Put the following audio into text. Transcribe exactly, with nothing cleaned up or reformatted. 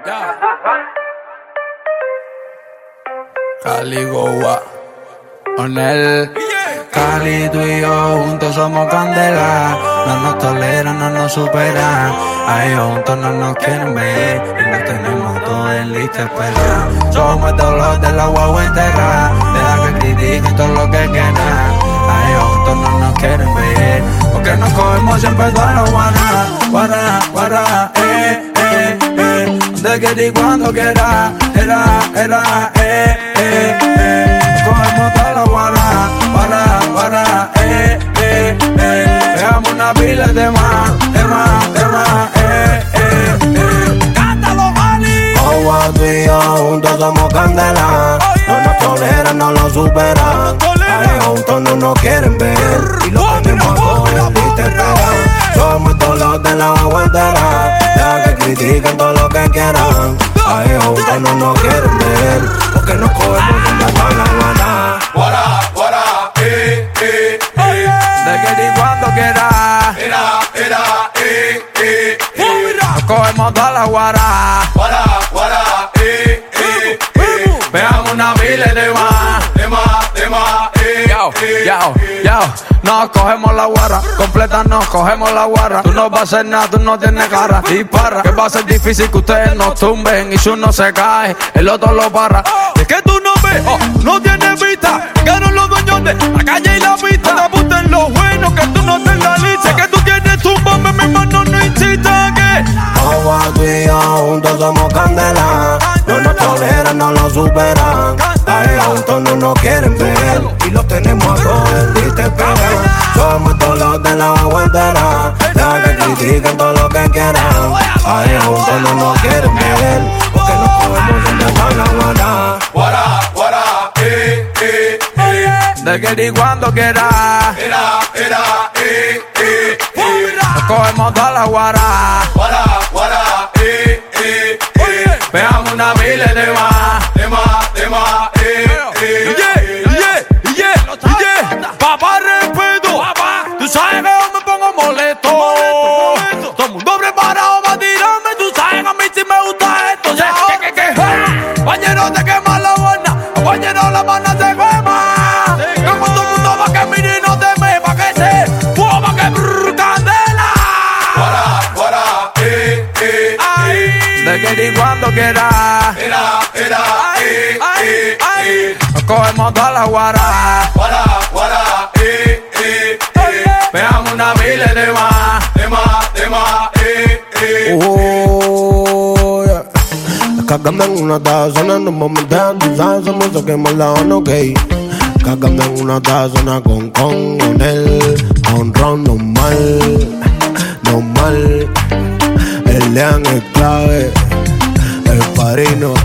Yeah. Cali Goa, Onel. Cali, tú y yo juntos somos candela. No nos toleran, no nos superan. A ellos juntos no nos quieren ver y nos tenemos todo en lista espera. Somos el dolor de la guagua entera. Deja que critiquen todo lo que quieran. A ellos juntos no nos quieren ver porque nos cogemos siempre toda la guara. Guara, guara, eh, eh, eh. De que y cuando quiera, era, era, eh, eh, eh. Cogemos toda la guara, guara, guara, eh, eh, eh. Dejamos una pila de más, de más, de más, eh, eh, eh. ¡Cántalo, Cali! Agua, tú y yo juntos somos candela. No nos toleran, no lo superan. Ahí juntos no nos quieren ver y lo tenemos todo en lista espera. Somos el dolor de la agua entera. Deja que critiquen todo lo que quieran. Ahí juntos no nos quieren ver porque nos cogemos en la guana. Guara, guara, eh, eh, eh. De que y cuando quiera, Era, era, eh, eh, eh. nos cogemos toda la guara. Guara, guara, eh, eh, eh. Veamos una mile de más. De más, de más, eh, Yao, eh, yao, eh. yao. Nos cogemos la guarra, completa nos cogemos la guarra. Tú no vas a hacer nada, tú no tienes cara. Dispara, que va a ser difícil que ustedes nos tumben. Y si uno se cae, el otro lo barra. Es que tú no ves, oh, no tienes vista. Llegaron los dueños de la calle y la pista. Te apunten los buenos, que tú no estás en la lista. Es que tú tienes un bombe, mi mano no insista que. Agua, tú y yo juntos somos candela. No nos toleran, no lo superan. Ahí juntos no nos quieren ver y los tenemos a todos en lista espera. Somos el dolor de la agua entera. Deja que critiquen todo lo que quieran. Ahí juntos no nos quieren ver porque nos cogemos en la guana. Guara, guara, eh, eh, eh. De que y cuando quiera, Era, era, eh, eh, eh. nos cogemos toda la guara. Guara, guara, eh, eh, eh. Veamos una mile de más. De más, de más, eh, eh, Yeah, yeah, yeah, yeah. Papá, respeto. Tú sabes que yo me pongo molesto. Todo el mundo preparado para tirarme. Tú sabes que a mí sí me gusta esto. Yeah, que, que, que. Bañero te quema la buena. Bañero la mano se quema. Como todo el mundo va que mire y no teme. Pa' que se fuego, pa' que brrr, candela. Guara, guara, eh, eh, eh. De que y cuando quiera. Era, era, eh, eh, eh. Nos cogemos toda la guara. Guara, guara, eh, eh, eh. Veamos una mile de más. De más, de más, eh, eh. Oh, yeah. Cagando en una taza, no me metan, tú sabes, somos que quemamos la ono, ok. Cagando en una taza, con con, con él, con ron, normal, normal. El león es clave, el padrino.